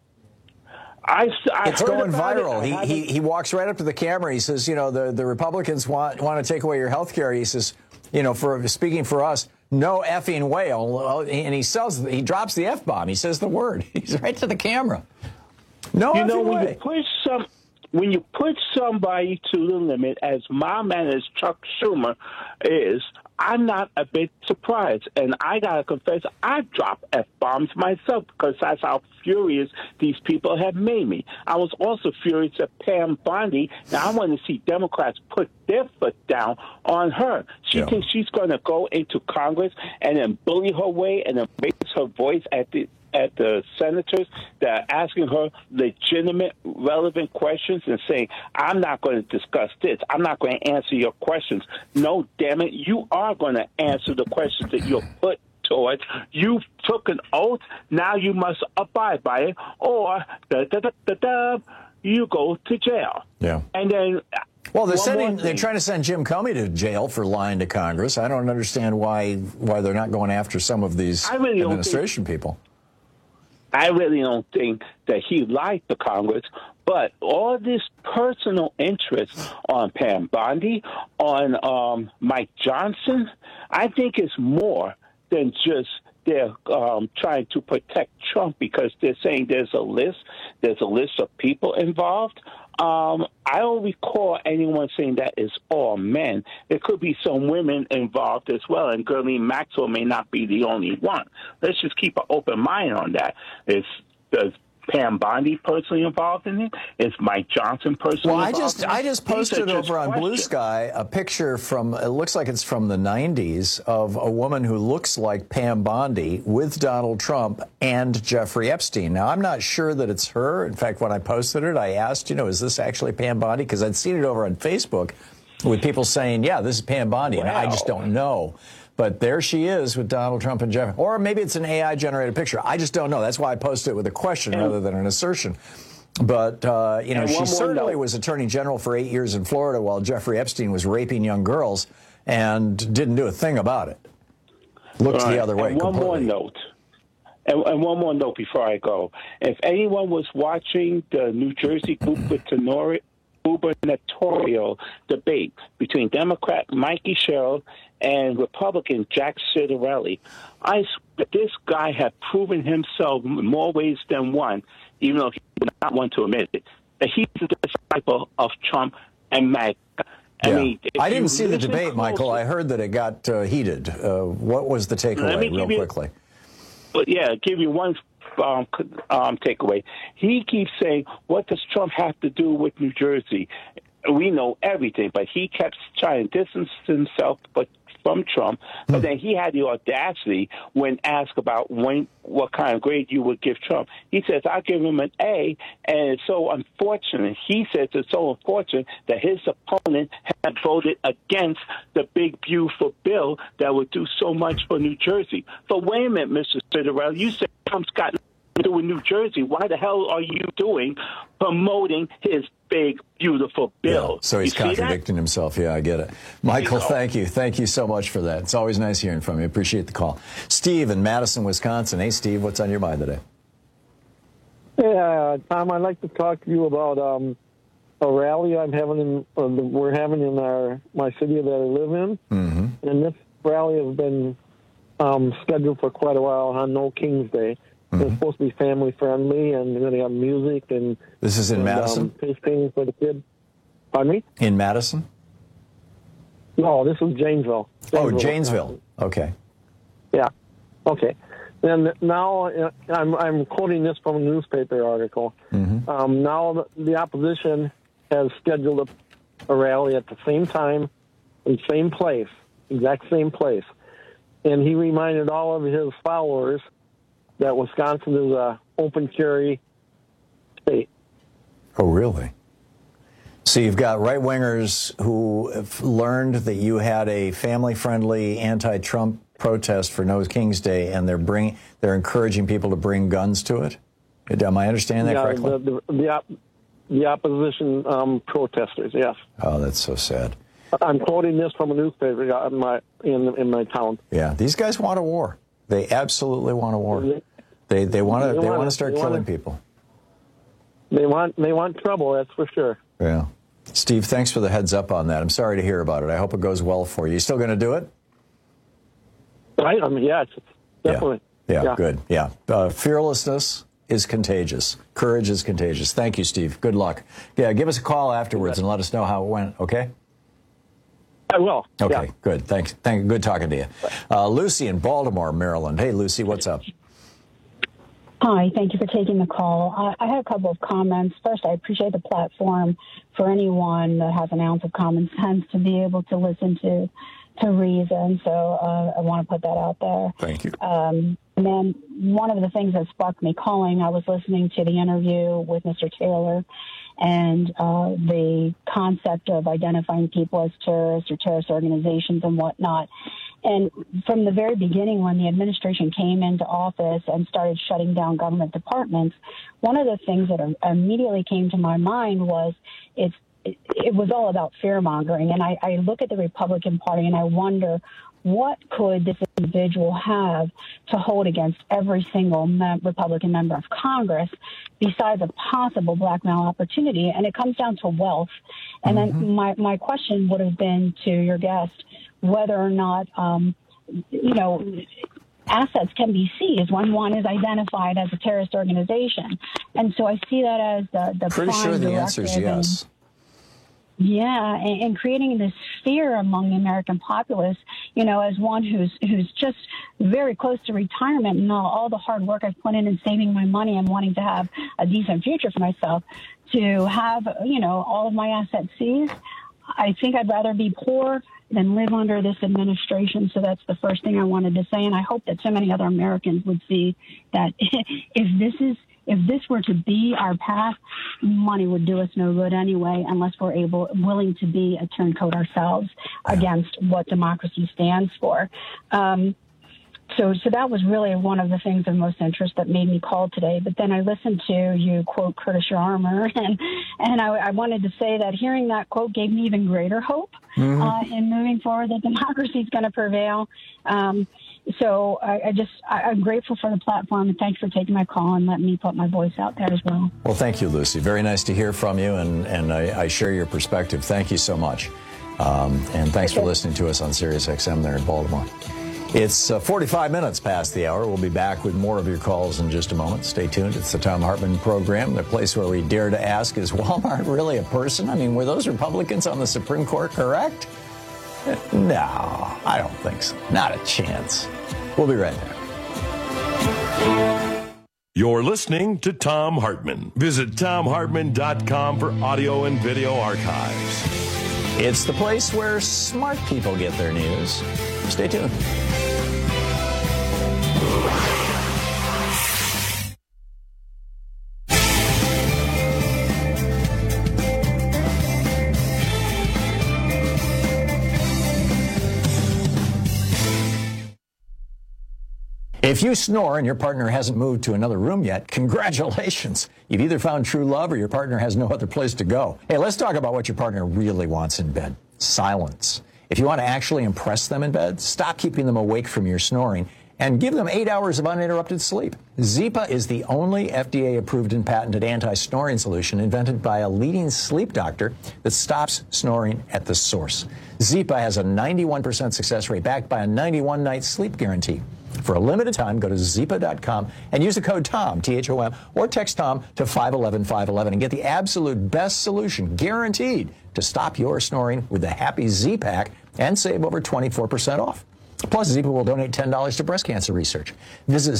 It's going viral. He walks right up to the camera. He says, the Republicans want to take away your health care. He says, for speaking for us, no effing way. And he drops the F-bomb. He says the word. He's right to the camera. No effing way. When you put somebody to the limit, as my man as Chuck Schumer is, I'm not a bit surprised. And I got to confess, I've dropped F-bombs myself because that's how furious these people have made me. I was also furious at Pam Bondi. Now, I want to see Democrats put their foot down on her. She thinks she's going to go into Congress and then bully her way and then raise her voice at the senators that are asking her legitimate, relevant questions and saying, I'm not going to discuss this. I'm not going to answer your questions. No, damn it, you are going to answer the questions that you're put towards. You took an oath. Now you must abide by it. Or, you go to jail. Yeah. And then, well, they're trying to send Jim Comey to jail for lying to Congress. I don't understand why they're not going after some of these administration people. I really don't think that he lied to Congress, but all this personal interest on Pam Bondi, on Mike Johnson, I think it's more than just they're trying to protect Trump because they're saying there's a list of people involved. I don't recall anyone saying that is all men. There could be some women involved as well, and Ghislaine Maxwell may not be the only one. Let's just keep an open mind on that. Does Pam Bondi personally involved in it? Is Mike Johnson personally involved in it? I just posted over on Blue Sky a picture from, it looks like it's from the 90s, of a woman who looks like Pam Bondi with Donald Trump and Jeffrey Epstein. Now, I'm not sure that it's her. In fact, when I posted it, I asked, is this actually Pam Bondi? Because I'd seen it over on Facebook with people saying, yeah, this is Pam Bondi, and I just don't know. But there she is with Donald Trump and Jeff. Or maybe it's an AI-generated picture. I just don't know. That's why I posted it with a question rather than an assertion. But, she certainly was Attorney General for 8 years in Florida while Jeffrey Epstein was raping young girls and didn't do a thing about it. Looked the other way completely. One more note before I go. If anyone was watching the New Jersey gubernatorial debate between Democrat Mikey Sherrill and Republican Jack Ciattarelli, I swear this guy had proven himself in more ways than one, even though he did not want to admit it, that he's a disciple of Trump and MAGA. I didn't see the debate, Michael. I heard that it got heated. What was the takeaway, real quickly? Give you one takeaway. He keeps saying, what does Trump have to do with New Jersey? We know everything, but he kept trying to distance himself from Trump. But then he had the audacity when asked about what kind of grade you would give Trump. He says, I'll give him an A, and it's so unfortunate. He says it's so unfortunate that his opponent had voted against the big, beautiful bill that would do so much for New Jersey. But wait a minute, Mr. Ciattarelli, you said Trump's got nothing to do with New Jersey. Why the hell are you promoting his big, beautiful bill? Yeah, so he's contradicting himself. Yeah, I get it. Michael, thank you. Thank you so much for that. It's always nice hearing from you. Appreciate the call. Steve in Madison, Wisconsin. Hey, Steve, what's on your mind today? Yeah, Tom, I'd like to talk to you about a rally we're having in my city that I live in. Mm-hmm. And this rally has been scheduled for quite a while on No King's Day. Mm-hmm. It's supposed to be family friendly, and they're going to have music and. This is in Madison. Tasting for the kids. Pardon me? In Madison? No, this is Janesville. Janesville. Okay. Yeah. Okay. And now I'm quoting this from a newspaper article. Mm-hmm. Now the opposition has scheduled a rally at the same time, in the same place, exact same place, and he reminded all of his followers that Wisconsin is a open carry state. Oh, really? So you've got right-wingers who have learned that you had a family-friendly anti-Trump protest for No King's Day, and they're encouraging people to bring guns to it? Am I understanding that correctly? The opposition protesters, yes. Oh, that's so sad. I'm quoting this from a newspaper in my town. Yeah, these guys want a war. They absolutely want a war. They want to start killing people. They want trouble, that's for sure. Yeah. Steve, thanks for the heads up on that. I'm sorry to hear about it. I hope it goes well for you. You still going to do it? Right. Yeah, definitely. Yeah, good. Yeah. Fearlessness is contagious. Courage is contagious. Thank you, Steve. Good luck. Yeah, give us a call afterwards and let us know how it went, okay? I will. Okay, yeah. Good. Thanks. Good talking to you. Lucy in Baltimore, Maryland. Hey, Lucy, what's up? Hi, thank you for taking the call. I had a couple of comments. First, I appreciate the platform for anyone that has an ounce of common sense to be able to listen to reason. So I want to put that out there. Thank you. And then one of the things that sparked me calling, I was listening to the interview with Mr. Taylor and the concept of identifying people as terrorists or terrorist organizations and whatnot. And from the very beginning, when the administration came into office and started shutting down government departments, one of the things that immediately came to my mind was it was all about fear-mongering. And I look at the Republican Party and I wonder, what could this individual have to hold against every single Republican member of Congress besides a possible blackmail opportunity? And it comes down to wealth. And then my question would have been to your guest whether or not, assets can be seized when one is identified as a terrorist organization. And so I see that as the Pretty sure the answer is yes. Yeah, and creating this fear among the American populace, as one who's just very close to retirement and all the hard work I've put in saving my money and wanting to have a decent future for myself, to have, all of my assets seized, I think I'd rather be poor than live under this administration. So that's the first thing I wanted to say. And I hope that so many other Americans would see that if this were to be our path, money would do us no good anyway, unless we're willing to be a turncoat ourselves against what democracy stands for. So that was really one of the things of most interest that made me call today. But then I listened to you quote Curtis Yarmer, and I wanted to say that hearing that quote gave me even greater hope in moving forward that democracy is going to prevail. So I'm grateful for the platform, and thanks for taking my call and letting me put my voice out there as well. Well, thank you, Lucy. Very nice to hear from you, and I share your perspective. Thank you so much. And thanks for listening to us on Sirius XM there in Baltimore. It's 45 minutes past the hour. We'll be back with more of your calls in just a moment. Stay tuned. It's the Thom Hartmann Program, the place where we dare to ask, is Walmart really a person? I mean, were those Republicans on the Supreme Court correct? No, I don't think so. Not a chance. We'll be right there. You're listening to Thom Hartmann. Visit ThomHartmann.com for audio and video archives. It's the place where smart people get their news. Stay tuned. If you snore and your partner hasn't moved to another room yet, congratulations. You've either found true love or your partner has no other place to go. Hey, let's talk about what your partner really wants in bed. Silence. If you want to actually impress them in bed, stop keeping them awake from your snoring and give them 8 hours of uninterrupted sleep. Zipa is the only FDA-approved and patented anti-snoring solution invented by a leading sleep doctor that stops snoring at the source. Zipa has a 91% success rate backed by a 91-night sleep guarantee. For a limited time, go to Zipa.com and use the code TOM, T-H-O-M, or text TOM to 511-511 and get the absolute best solution, guaranteed, to stop your snoring with the Happy Z-Pack and save over 24% off. Plus, Zipa will donate $10 to breast cancer research. Visit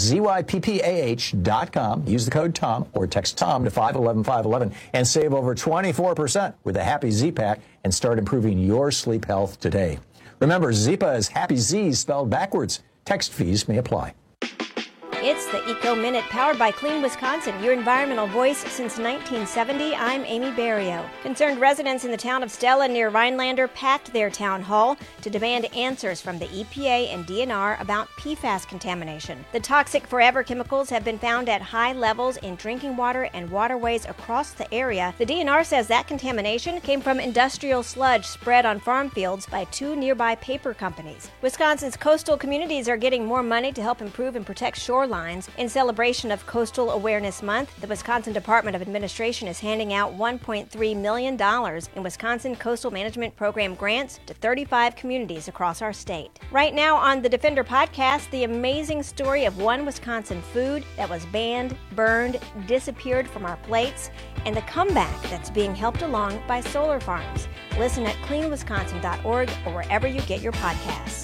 ZYPPAH.com, use the code TOM, or text TOM to 511-511 and save over 24% with the Happy Z-Pack and start improving your sleep health today. Remember, Zipa is Happy Z spelled backwards. Text fees may apply. It's the Eco Minute, powered by Clean Wisconsin, your environmental voice since 1970. I'm Amy Barrio. Concerned residents in the town of Stella near Rhinelander packed their town hall to demand answers from the EPA and DNR about PFAS contamination. The toxic forever chemicals have been found at high levels in drinking water and waterways across the area. The DNR says that contamination came from industrial sludge spread on farm fields by 2 nearby paper companies. Wisconsin's coastal communities are getting more money to help improve and protect shorelines. In celebration of Coastal Awareness Month, the Wisconsin Department of Administration is handing out $1.3 million in Wisconsin Coastal Management Program grants to 35 communities across our state. Right now on the Defender podcast, the amazing story of one Wisconsin food that was banned, burned, disappeared from our plates, and the comeback that's being helped along by solar farms. Listen at cleanwisconsin.org or wherever you get your podcasts.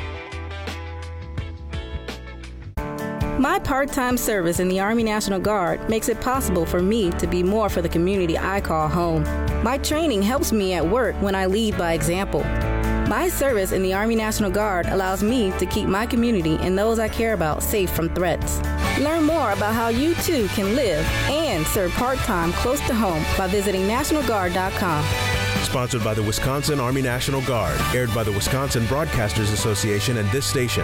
My part-time service in the Army National Guard makes it possible for me to be more for the community I call home. My training helps me at work when I lead by example. My service in the Army National Guard allows me to keep my community and those I care about safe from threats. Learn more about how you too can live and serve part-time close to home by visiting NationalGuard.com. Sponsored by the Wisconsin Army National Guard. Aired by the Wisconsin Broadcasters Association and this station.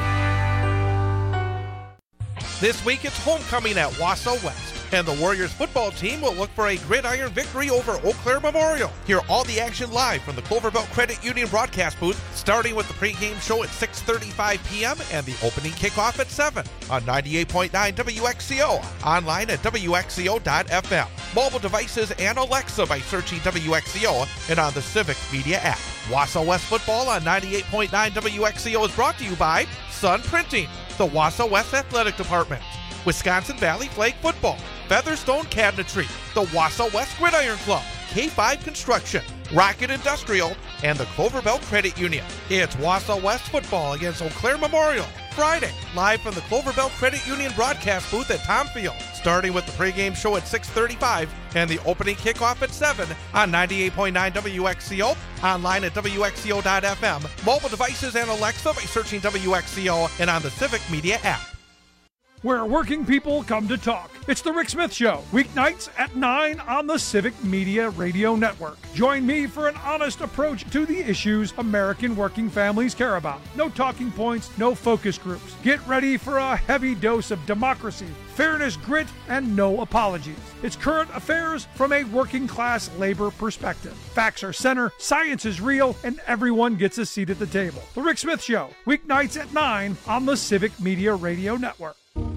This week it's homecoming at Wausau West, and the Warriors football team will look for a gridiron victory over Eau Claire Memorial. Hear all the action live from the Cloverbelt Credit Union broadcast booth, starting with the pregame show at 6:35 p.m. and the opening kickoff at 7 on 98.9 WXCO, online at WXCO.FM, mobile devices and Alexa by searching WXCO, and on the Civic Media app. Wausau West football on 98.9 WXCO is brought to you by Sun Printing, the Wausau West Athletic Department, Wisconsin Valley Flag Football, Featherstone Cabinetry, the Wausau West Gridiron Club, K5 Construction, Rocket Industrial, and the Cloverbelt Credit Union. It's Wausau West football against Eau Claire Memorial, Friday, live from the Cloverbelt Credit Union broadcast booth at Tom Field, starting with the pregame show at 6:35 and the opening kickoff at 7 on 98.9 WXCO, online at WXCO.FM, mobile devices and Alexa by searching WXCO, and on the Civic Media app. Where working people come to talk. It's the Rick Smith Show, weeknights at 9 on the Civic Media Radio Network. Join me for an honest approach to the issues American working families care about. No talking points, no focus groups. Get ready for a heavy dose of democracy, fairness, grit, and no apologies. It's current affairs from a working class labor perspective. Facts are center, science is real, and everyone gets a seat at the table. The Rick Smith Show, weeknights at 9 on the Civic Media Radio Network.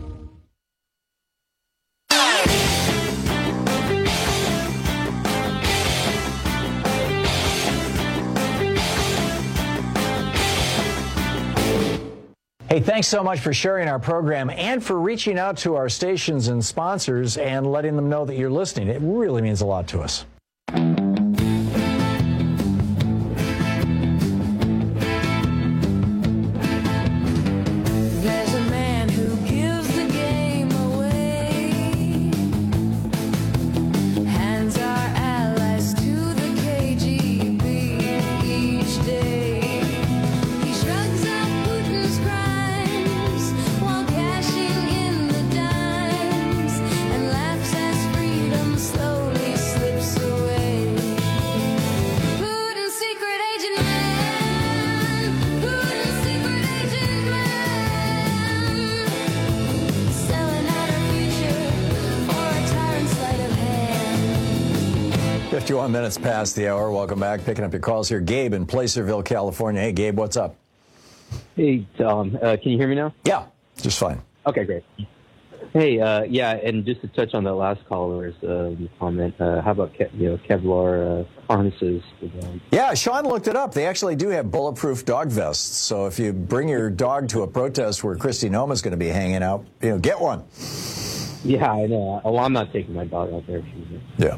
Hey, thanks so much for sharing our program and for reaching out to our stations and sponsors and letting them know that you're listening. It really means a lot to us. Minutes past the hour. Welcome back. Picking up your calls here. Gabe in Placerville, California. Hey, Gabe, what's up? Hey, Tom. Can you hear me now? Yeah, just fine. Okay, great. Hey, yeah, and just to touch on that last caller's comment, how about Kevlar harnesses? Yeah, Sean looked it up. They actually do have bulletproof dog vests. So if you bring your dog to a protest where Kristi Noema's going to be hanging out, get one. Yeah, I know. Well, I'm not taking my dog out there. Yeah.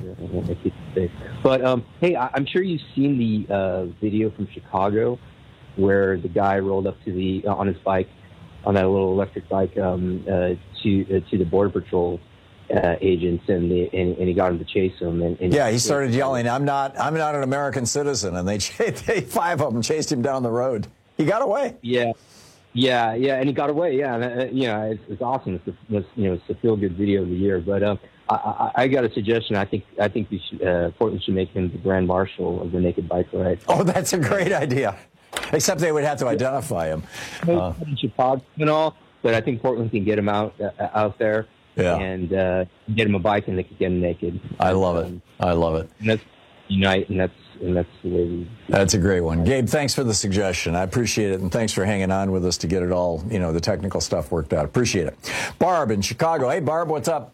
But, hey, I'm sure you've seen the video from Chicago where the guy rolled up to on his bike, on that little electric bike, to the Border Patrol agents, and he got him to chase him. And he started yelling, "I'm not an American citizen," and they 5 of them chased him down the road. He got away. Yeah, and he got away. Yeah, and, it's awesome. It's a feel-good video of the year. But I got a suggestion. I think we should, Portland should make him the Grand Marshal of the Naked Bike Ride. Oh, that's a great idea. Except they would have to identify him. In Chicago and all, but I think Portland can get him out there. Yeah. And get him a bike, and they can get him naked. I love it. I love it. And that's unite, and that's the way we. That's a great one, Gabe. Thanks for the suggestion. I appreciate it, and thanks for hanging on with us to get it all, the technical stuff worked out. Appreciate it. Barb in Chicago. Hey, Barb, what's up?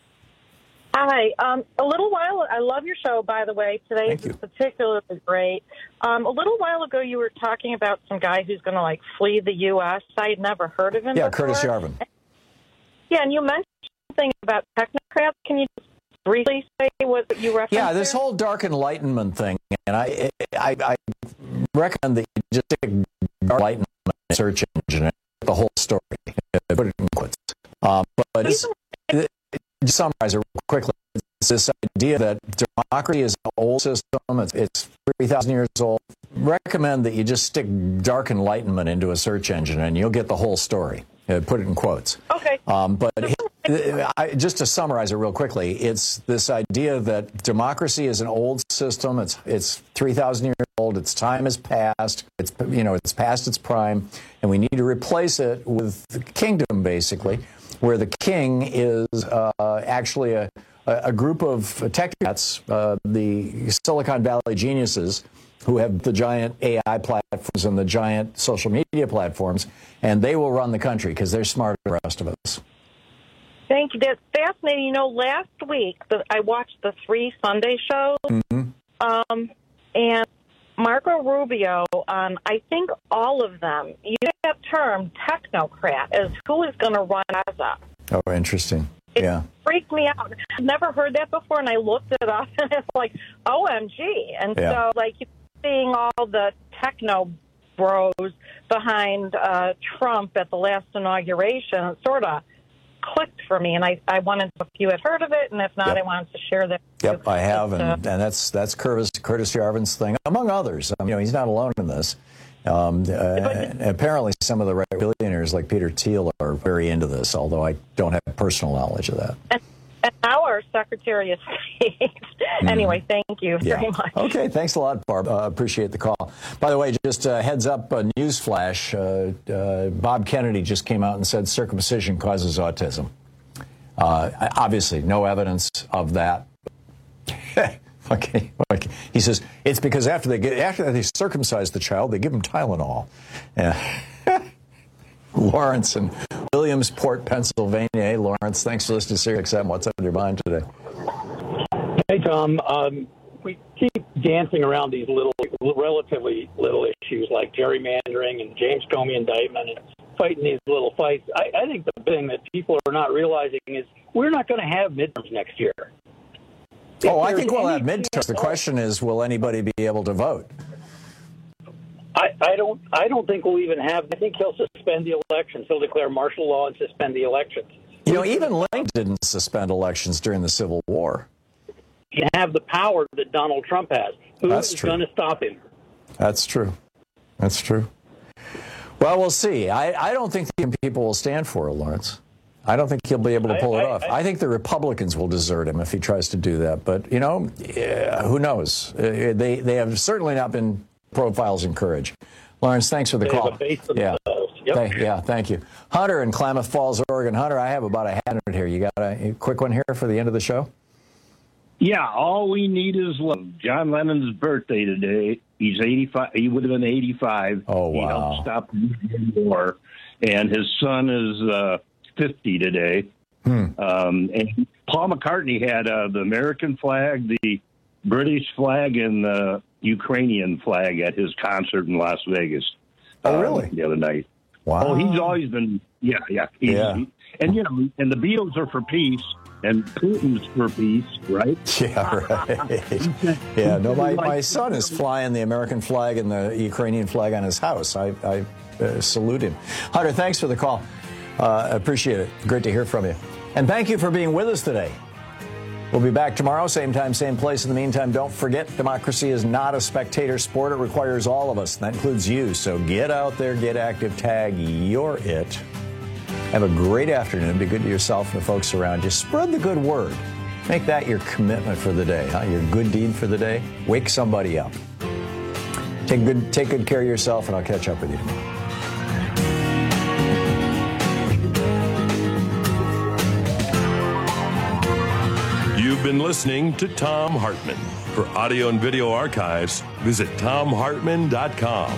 Hi. A little while. I love your show, by the way. Today is particularly great. A little while ago, you were talking about some guy who's going to flee the U.S. I had never heard of him. Yeah, before. Curtis Yarvin. Yeah, and you mentioned something about technocrats. Can you just briefly say what you referenced? Yeah, this whole dark enlightenment thing, and I recommend that you just stick dark enlightenment in search engine and the whole story. Put it in quotes. But just summarize it real quickly. It's this idea that democracy is an old system. It's 3,000 years old. Recommend that you just stick dark enlightenment into a search engine, and you'll get the whole story. Put it in quotes. Okay. Just to summarize it real quickly, it's this idea that democracy is an old system. It's 3,000 years old. Its time has passed. It's past its prime, and we need to replace it with the kingdom, basically, where the king is actually a group of technocrats, the Silicon Valley geniuses, who have the giant AI platforms and the giant social media platforms, and they will run the country because they're smarter than the rest of us. Thank you. That's fascinating. You know, last week I watched the 3 Sunday shows, and Marco Rubio, I think all of them use that term technocrat as who is going to run NASA. Oh, interesting. It freaked me out. I've never heard that before, and I looked it up, and it's like, OMG. And so, like, you're seeing all the techno bros behind Trump at the last inauguration, it sort of clicked for me, and I wanted to, if you had heard of it, and if not, I wanted to share that. Yep, I have, and that's Curtis Yarvin's thing, among others. He's not alone in this. Apparently, some of the right billionaires like Peter Thiel are very into this, although I don't have personal knowledge of that. And now our Secretary of State. Anyway, thank you very much. Okay, thanks a lot, Barb. Appreciate the call. By the way, just heads up, news flash. Bob Kennedy just came out and said circumcision causes autism. Obviously, no evidence of that. Okay. He says it's because after they circumcise the child, they give him Tylenol. Lawrence in Williamsport, Pennsylvania. Hey, Lawrence, thanks for listening to Sirius XM. What's on your mind today? Hey, Tom. We keep dancing around these relatively little issues like gerrymandering and James Comey indictment and fighting these little fights. I think the thing that people are not realizing is we're not going to have midterms next year. I think we'll have midterms. The question is, will anybody be able to vote? I don't think we'll even have. I think he'll suspend the elections. He'll declare martial law and suspend the elections. Even Lincoln didn't suspend elections during the Civil War. You have the power that Donald Trump has. Who's going to stop him? That's true. Well, we'll see. I don't think the people will stand for it, Lawrence. I don't think he'll be able to pull it off. I think the Republicans will desert him if he tries to do that. But, who knows? They have certainly not been profiles in courage. Lawrence, thanks for the call. Thank you. Hunter in Klamath Falls, Oregon. Hunter, I have about a minute here. You got a quick one here for the end of the show? Yeah, all we need is love. John Lennon's birthday today. He's 85. He would have been 85. Oh, wow. He helped stop the war. And his son is 50 today. And Paul McCartney had the American flag, the British flag, and the Ukrainian flag at his concert in Las Vegas. Oh, really? The other night. Wow. Oh, he's always been, And, and the Beatles are for peace, and Putin's for peace, right? Yeah, right. My son is flying the American flag and the Ukrainian flag on his house. I salute him. Hunter, thanks for the call. Appreciate it. Great to hear from you. And thank you for being with us today. We'll be back tomorrow, same time, same place. In the meantime, don't forget, democracy is not a spectator sport. It requires all of us. And that includes you. So get out there, get active, tag you're it. Have a great afternoon. Be good to yourself and the folks around you. Spread the good word. Make that your commitment for the day, your good deed for the day. Wake somebody up. Take good care of yourself, and I'll catch up with you tomorrow. You've been listening to Thom Hartmann. For audio and video archives, visit ThomHartmann.com.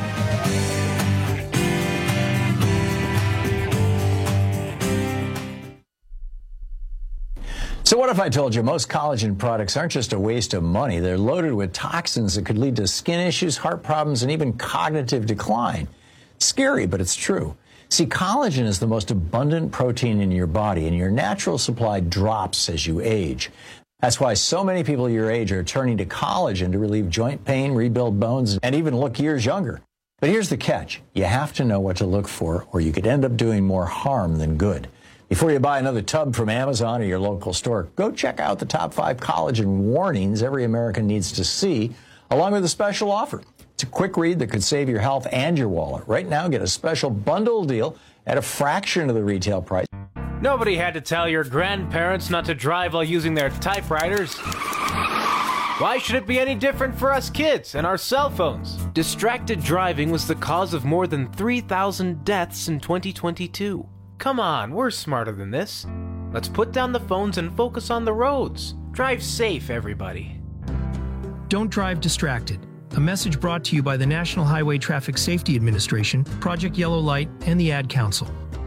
So what if I told you most collagen products aren't just a waste of money? They're loaded with toxins that could lead to skin issues, heart problems, and even cognitive decline. Scary, but it's true. See, collagen is the most abundant protein in your body, and your natural supply drops as you age. That's why so many people your age are turning to collagen to relieve joint pain, rebuild bones, and even look years younger. But here's the catch. You have to know what to look for, or you could end up doing more harm than good. Before you buy another tub from Amazon or your local store, go check out the top 5 collagen warnings every American needs to see, along with a special offer. It's a quick read that could save your health and your wallet. Right now, get a special bundle deal at a fraction of the retail price. Nobody had to tell your grandparents not to drive while using their typewriters. Why should it be any different for us kids and our cell phones? Distracted driving was the cause of more than 3,000 deaths in 2022. Come on, we're smarter than this. Let's put down the phones and focus on the roads. Drive safe, everybody. Don't drive distracted. A message brought to you by the National Highway Traffic Safety Administration, Project Yellow Light, and the Ad Council.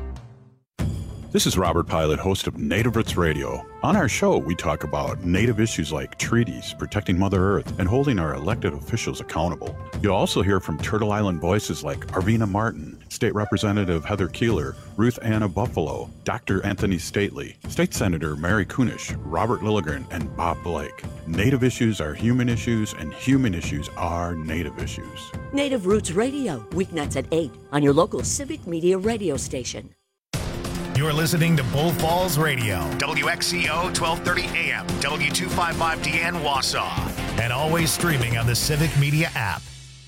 This is Robert Pilot, host of Native Roots Radio. On our show, we talk about Native issues like treaties, protecting Mother Earth, and holding our elected officials accountable. You'll also hear from Turtle Island voices like Arvina Martin, State Representative Heather Keeler, Ruth Anna Buffalo, Dr. Anthony Stately, State Senator Mary Kunish, Robert Lilligren, and Bob Blake. Native issues are human issues, and human issues are Native issues. Native Roots Radio, weeknights at 8 on your local Civic Media radio station. You're listening to Bull Falls Radio, WXCO 1230 AM, W255DN Wausau, and always streaming on the Civic Media app.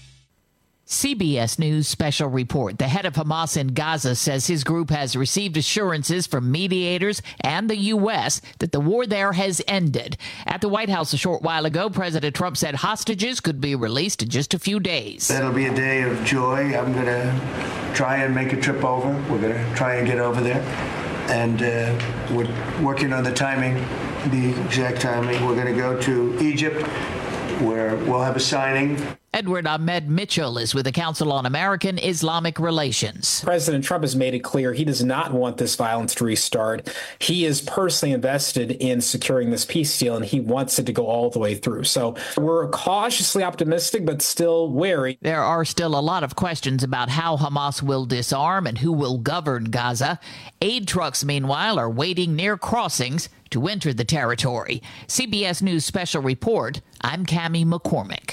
CBS News special report. The head of Hamas in Gaza says his group has received assurances from mediators and the U.S. that the war there has ended. At the White House a short while ago, President Trump said hostages could be released in just a few days. That'll be a day of joy. I'm going to try and make a trip over. We're going to try and get over there. And we're working on the timing, the exact timing. We're going to go to Egypt, where we'll have a signing. Edward Ahmed Mitchell is with the Council on American Islamic Relations. President Trump has made it clear he does not want this violence to restart. He is personally invested in securing this peace deal, and he wants it to go all the way through. So we're cautiously optimistic, but still wary. There are still a lot of questions about how Hamas will disarm and who will govern Gaza. Aid trucks, meanwhile, are waiting near crossings to enter the territory. CBS News Special Report, I'm Cammie McCormick.